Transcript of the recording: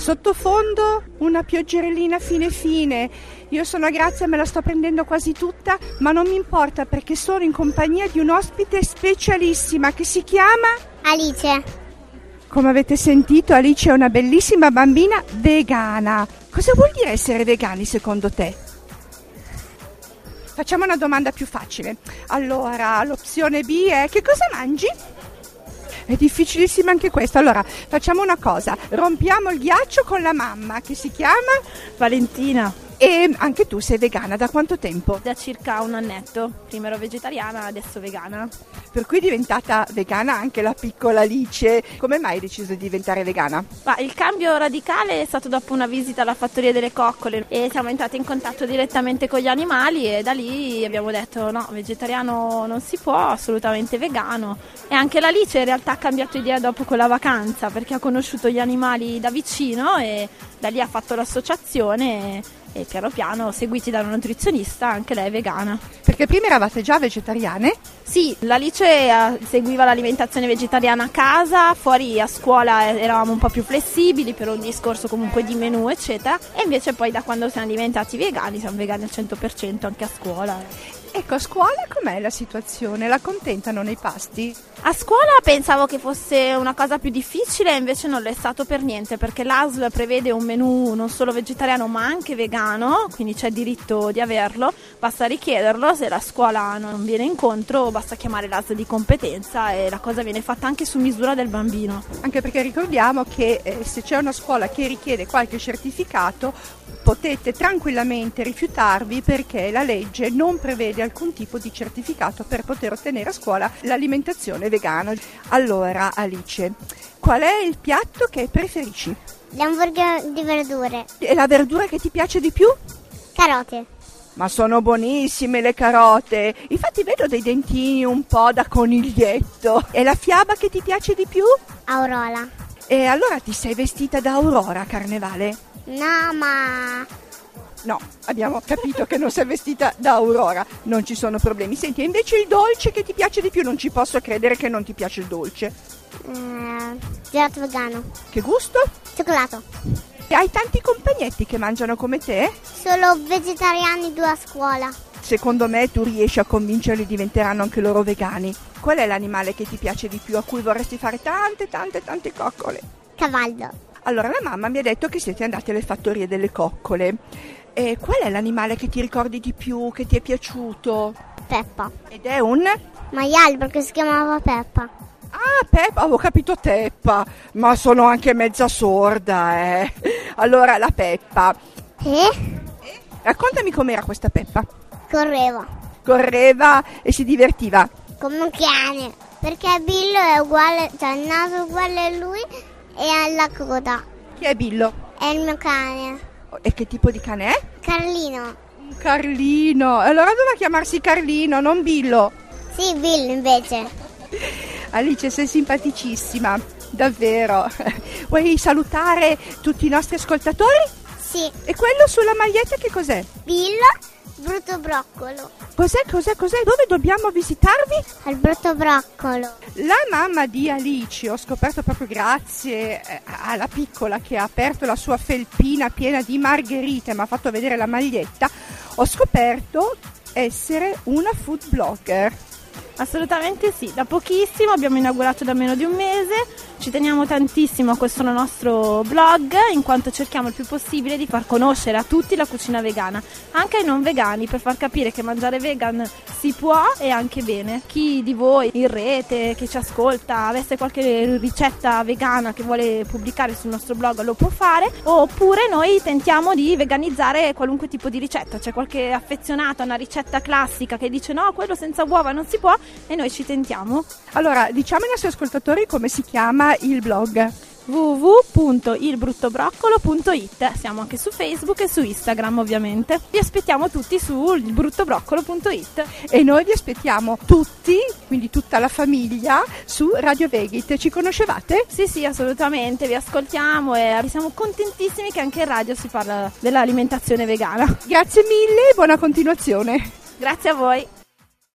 Sottofondo una pioggerellina fine fine. Io sono Grazia, me la sto prendendo quasi tutta, ma non mi importa perché sono in compagnia di un ospite specialissima che si chiama Alice. Come avete sentito, Alice è una bellissima bambina vegana. Cosa vuol dire essere vegani secondo te? Facciamo una domanda più facile. Allora, l'opzione B è: che cosa mangi? È difficilissima anche questa. Allora, facciamo una cosa. Rompiamo il ghiaccio con la mamma, che si chiama Valentina. E anche tu sei vegana. Da quanto tempo? Da circa un annetto. Prima ero vegetariana, adesso vegana. Per cui è diventata vegana anche la piccola Alice. Come mai hai deciso di diventare vegana? Il cambio radicale è stato dopo una visita alla fattoria delle coccole e siamo entrati in contatto direttamente con gli animali e da lì abbiamo detto no, vegetariano non si può, assolutamente vegano. E anche l'Alice in realtà ha cambiato idea dopo quella vacanza perché ha conosciuto gli animali da vicino e da lì ha fatto l'associazione e piano piano, seguiti da una nutrizionista, anche lei è vegana. Perché prima eravate già vegetariane? Sì, l'Alice seguiva l'alimentazione vegetariana a casa, fuori a scuola eravamo un po' più flessibili per un discorso comunque di menù eccetera, e invece poi da quando siamo diventati vegani, siamo vegani al 100% anche a scuola. Ecco, a scuola com'è la situazione? La contentano nei pasti? A scuola pensavo che fosse una cosa più difficile, invece non l'è stato per niente, perché l'ASL prevede un menù non solo vegetariano ma anche vegano, quindi c'è diritto di averlo, basta richiederlo, se la scuola non viene incontro basta chiamare l'ASL di competenza e la cosa viene fatta anche su misura del bambino. Anche perché ricordiamo che se c'è una scuola che richiede qualche certificato potete tranquillamente rifiutarvi perché la legge non prevede alcun tipo di certificato per poter ottenere a scuola l'alimentazione vegana. Allora Alice, qual è il piatto che preferisci? L'hamburger di verdure. E la verdura che ti piace di più? Carote. Ma sono buonissime le carote, infatti vedo dei dentini un po' da coniglietto. E la fiaba che ti piace di più? Aurora. E allora ti sei vestita da Aurora a Carnevale? No, ma... No, abbiamo capito che non sei vestita da Aurora, non ci sono problemi. Senti, invece il dolce che ti piace di più, non ci posso credere che non ti piace il dolce. Gelato vegano. Che gusto? Cioccolato. E hai tanti compagnetti che mangiano come te? Solo vegetariani 2 a scuola. Secondo me tu riesci a convincerli, diventeranno anche loro vegani. Qual è l'animale che ti piace di più, a cui vorresti fare tante coccole? Cavallo. Allora, la mamma mi ha detto che siete andati alle fattorie delle coccole. E qual è l'animale che ti ricordi di più, che ti è piaciuto? Peppa. Ed è un? Maiale, perché si chiamava Peppa. Ah, Peppa, avevo capito Teppa, ma sono anche mezza sorda, Allora, la Peppa. Raccontami com'era questa Peppa. Correva e si divertiva. Come un cane, perché Billo è uguale, cioè il naso è uguale a lui e ha la coda. Chi è Billo? È il mio cane. E che tipo di cane è? Carlino. Carlino, allora doveva chiamarsi Carlino, non Billo. Sì, Billo invece. Alice, sei simpaticissima, davvero. Vuoi salutare tutti i nostri ascoltatori? Sì. E quello sulla maglietta che cos'è? Billo, Brutto Broccolo. Cos'è? Dove dobbiamo visitarvi? Al Brutto Broccolo. La mamma di Alice, ho scoperto proprio grazie alla piccola che ha aperto la sua felpina piena di margherite e mi ha fatto vedere la maglietta, ho scoperto essere una food blogger. Assolutamente sì, da pochissimo, abbiamo inaugurato da meno di un mese, ci teniamo tantissimo a questo nostro blog in quanto cerchiamo il più possibile di far conoscere a tutti la cucina vegana, anche ai non vegani, per far capire che mangiare vegan si può e anche bene. Chi di voi in rete, che ci ascolta, avesse qualche ricetta vegana che vuole pubblicare sul nostro blog lo può fare, oppure noi tentiamo di veganizzare qualunque tipo di ricetta, c'è qualche affezionato a una ricetta classica che dice no, quello senza uova non si può, e noi ci tentiamo. Allora, diciamo ai nostri ascoltatori come si chiama il blog. www.ilbruttobroccolo.it. Siamo anche su Facebook e su Instagram ovviamente. Vi aspettiamo tutti su ilbruttobroccolo.it. E noi vi aspettiamo tutti, quindi tutta la famiglia, su Radio Vegit. Ci conoscevate? Sì, assolutamente, vi ascoltiamo e siamo contentissimi che anche in radio si parla dell'alimentazione vegana. Grazie mille e buona continuazione. Grazie a voi.